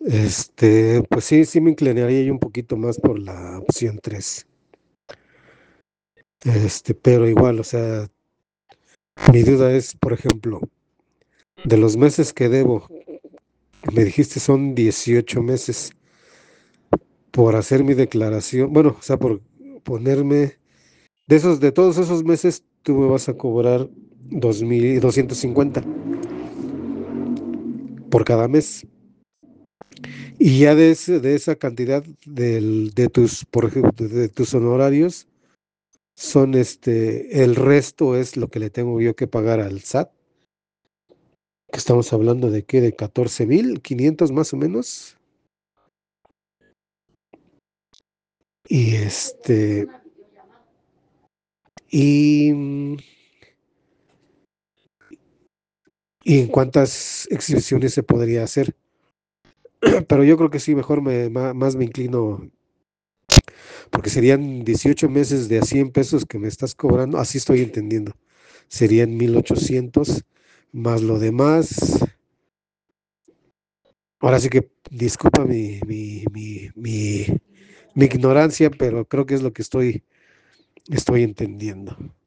Pues sí, sí me inclinaría yo un poquito más por la opción 3. Pero igual, o sea, mi duda es, por ejemplo, de los meses que debo, me dijiste son 18 meses por hacer mi declaración, bueno, o sea, por ponerme, de todos esos meses, tú me vas a cobrar 2,250 por cada mes. Y ya de esa cantidad de tus, por ejemplo, de tus honorarios, son el resto es lo que le tengo yo que pagar al SAT, que estamos hablando de qué, de 14,500 más o menos. Y y, mm, y en cuántas exhibiciones se podría hacer. Pero yo creo que sí, mejor más me inclino, porque serían 18 meses de a 100 pesos que me estás cobrando, así estoy entendiendo. Serían 1,800 más lo demás. Ahora sí que disculpa mi ignorancia, pero creo que es lo que estoy entendiendo.